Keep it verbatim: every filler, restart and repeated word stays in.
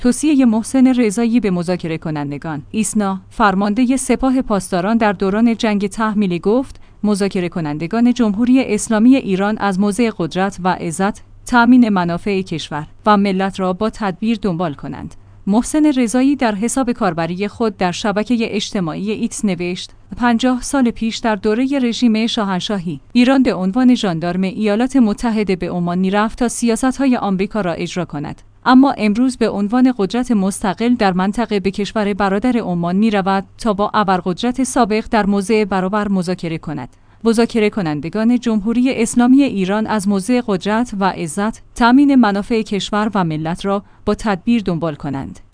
توصیه محسن رضایی به مذاکره کنندگان. ایسنا، فرمانده سپاه پاسداران در دوران جنگ تحمیلی گفت: مذاکره کنندگان جمهوری اسلامی ایران از موضع قدرت و عزت، تأمین منافع کشور و ملت را با تدبیر دنبال کنند. محسن رضایی در حساب کاربری خود در شبکه اجتماعی ایکس نوشت: پنجاه سال پیش در دوره رژیم شاهنشاهی، ایران به عنوان ژاندارم ایالات متحده به عمان می‌رفت تا سیاست‌های آمریکا را اجرا کند. اما امروز به عنوان قدرت مستقل در منطقه به کشور برادر عمان می‌رود تا با ابرقدرت سابق در موضع برابر مذاکره کند. مذاکره کنندگان جمهوری اسلامی ایران از موضع قدرت و عزت، تأمین منافع کشور و ملت را با تدبیر دنبال کنند.